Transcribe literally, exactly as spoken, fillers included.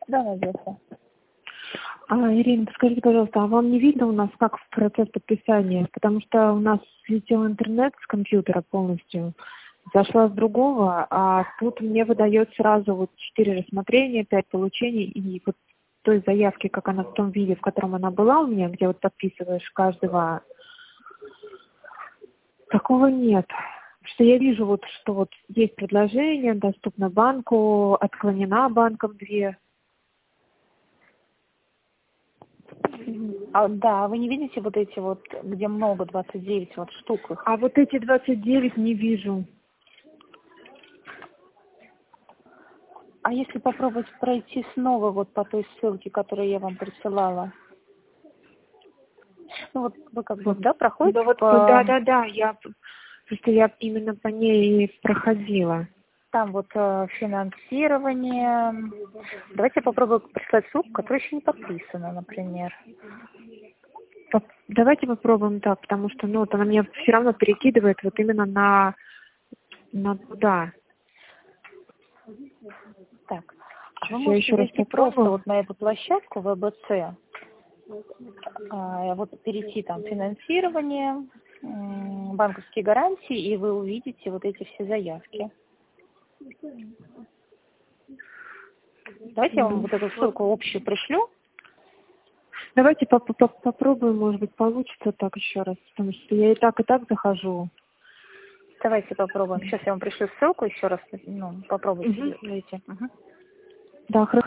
Да, Надежда. А, Ирина, скажите, пожалуйста, а вам не видно у нас, как в процесс подписания? Потому что у нас слетел интернет с компьютера полностью, зашла с другого, а тут мне выдает сразу вот четыре рассмотрения, пять получений, и вот той заявки, как она в том виде, в котором она была у меня, где вот подписываешь каждого, такого нет. Что я вижу, вот, что вот есть предложение, доступно банку, отклонена банком две. А, да, вы не видите вот эти вот, где много, двадцать девять вот штук их? А вот эти двадцать девять не вижу. А если попробовать пройти снова вот по той ссылке, которую я вам присылала? Ну вот вы как бы, Вот. да, проходите Да, вот, по... да, да, да, я просто я именно по ней и проходила. Там вот э, финансирование. Давайте я попробую прислать ссылку, которая еще не подписана, например. Поп- Давайте попробуем так, потому что, ну, вот она меня все равно перекидывает вот именно на, на туда. Так, а вы Сейчас я можете еще раз зайти просто попробую. вот на эту площадку вэ бэ цэ, а, вот перейти там финансирование, м, банковские гарантии, и вы увидите вот эти все заявки. Давайте я вам Ну, вот эту вот. ссылку общую пришлю. Давайте поп- поп- попробуем, может быть, получится так еще раз, потому что я и так, и так захожу. Давайте попробуем. Сейчас я вам пришлю ссылку еще раз. Ну, попробуйте Мгм. зайти. Мгм. Да, хорошо.